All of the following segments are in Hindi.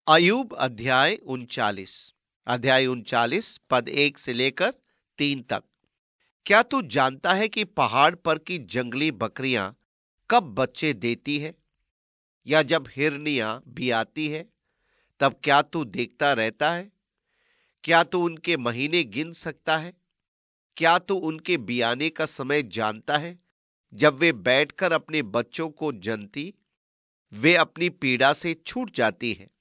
अय्यूब अध्याय 39 पद 1 से लेकर 3 तक। क्या तू जानता है कि पहाड़ पर की जंगली बकरियां कब बच्चे देती है, या जब हिरनियां भी आती है, तब क्या तू देखता रहता है? क्या तू उनके महीने गिन सकता है? क्या तू उनके बियाने का समय जानता है? जब वे बैठकर अपने बच्चों को जनती, वे अपनी पीड़ा से छूट जाती है।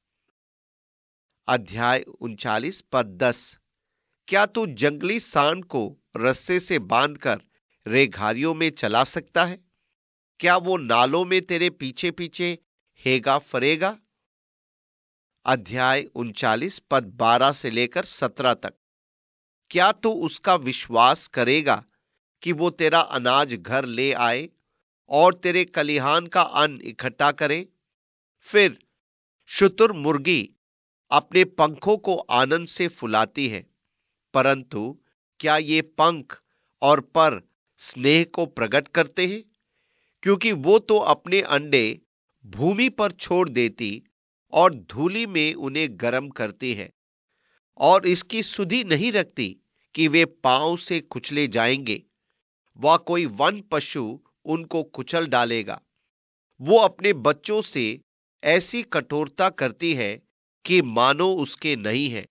अध्याय 39 पद 10। क्या तू जंगली सांड को रस्से से बांधकर रेघारियों में चला सकता है? क्या वो नालों में तेरे पीछे पीछे हेगा फरेगा? अध्याय 39 पद 12 से लेकर 17 तक। क्या तू उसका विश्वास करेगा कि वो तेरा अनाज घर ले आए और तेरे कलिहान का अन्न इकट्ठा करे? फिर शुतुरमुर्गी अपने पंखों को आनंद से फुलाती है, परंतु क्या ये पंख और पर स्नेह को प्रकट करते हैं? क्योंकि वो तो अपने अंडे भूमि पर छोड़ देती और धूलि में उन्हें गर्म करती है, और इसकी सुधि नहीं रखती कि वे पांव से कुचले जाएंगे। वह कोई वन पशु उनको कुचल डालेगा। वो अपने बच्चों से ऐसी कठोरता करती है कि मानो उसके नहीं है।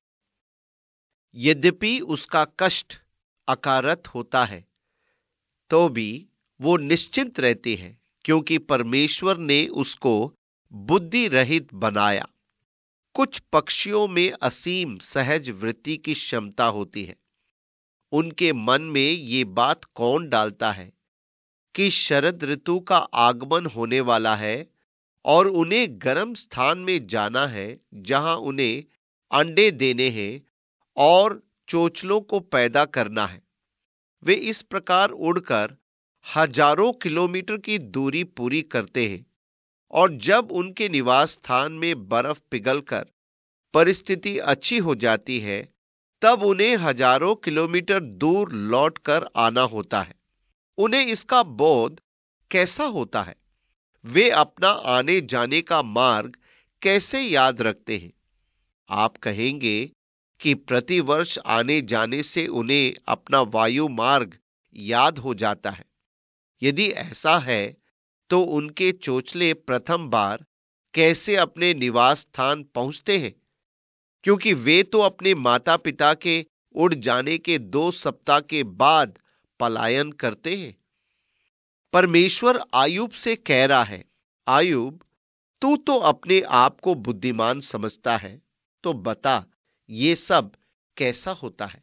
यद्यपि उसका कष्ट अकारत होता है, तो भी वो निश्चिंत रहती है, क्योंकि परमेश्वर ने उसको बुद्धि रहित बनाया। कुछ पक्षियों में असीम सहज वृत्ति की क्षमता होती है। उनके मन में ये बात कौन डालता है कि शरद ऋतु का आगमन होने वाला है और उन्हें गर्म स्थान में जाना है, जहां उन्हें अंडे देने हैं और चोचलों को पैदा करना है। वे इस प्रकार उड़कर हजारों किलोमीटर की दूरी पूरी करते हैं, और जब उनके निवास स्थान में बर्फ पिघलकर परिस्थिति अच्छी हो जाती है, तब उन्हें हजारों किलोमीटर दूर लौटकर आना होता है। उन्हें इसका बोध कैसा होता है? वे अपना आने जाने का मार्ग कैसे याद रखते हैं? आप कहेंगे कि प्रतिवर्ष आने जाने से उन्हें अपना वायु मार्ग याद हो जाता है। यदि ऐसा है, तो उनके चोचले प्रथम बार कैसे अपने निवास स्थान पहुंचते हैं? क्योंकि वे तो अपने माता पिता के उड़ जाने के 2 सप्ताह के बाद पलायन करते हैं। परमेश्वर आयूब से कह रहा है, आयूब, तू तो अपने आप को बुद्धिमान समझता है, तो बता ये सब कैसा होता है?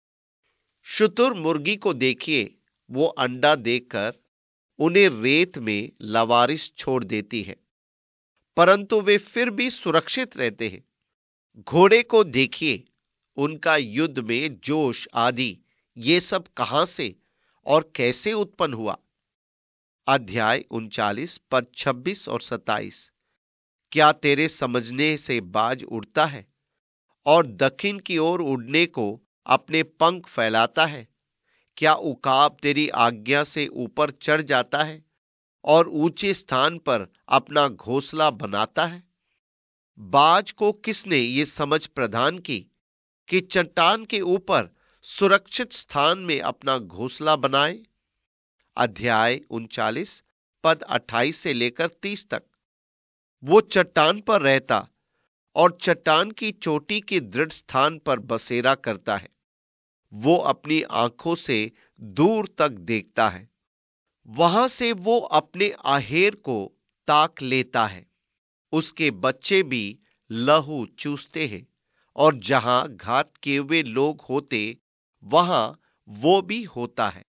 शुतुर मुर्गी को देखिए, वो अंडा देकर उन्हें रेत में लवारिस छोड़ देती है, परंतु वे फिर भी सुरक्षित रहते हैं। घोड़े को देखिए, उनका युद्ध में जोश आदि ये सब कहां से और कैसे उत्पन्न हुआ? अध्याय 39 पद 26 और 27। क्या तेरे समझने से बाज उड़ता है और दक्षिण की ओर उड़ने को अपने पंख फैलाता है? क्या उकाब तेरी आज्ञा से ऊपर चढ़ जाता है और ऊंचे स्थान पर अपना घोंसला बनाता है? बाज को किसने ये समझ प्रदान की कि चट्टान के ऊपर सुरक्षित स्थान में अपना घोंसला बनाए? अध्याय 39 पद 28 से लेकर 30 तक। वो चट्टान पर रहता और चट्टान की चोटी के दृढ़ स्थान पर बसेरा करता है। वो अपनी आंखों से दूर तक देखता है। वहां से वो अपने आहेर को ताक लेता है। उसके बच्चे भी लहू चूसते हैं, और जहां घात किए हुए लोग होते, वहां वो भी होता है।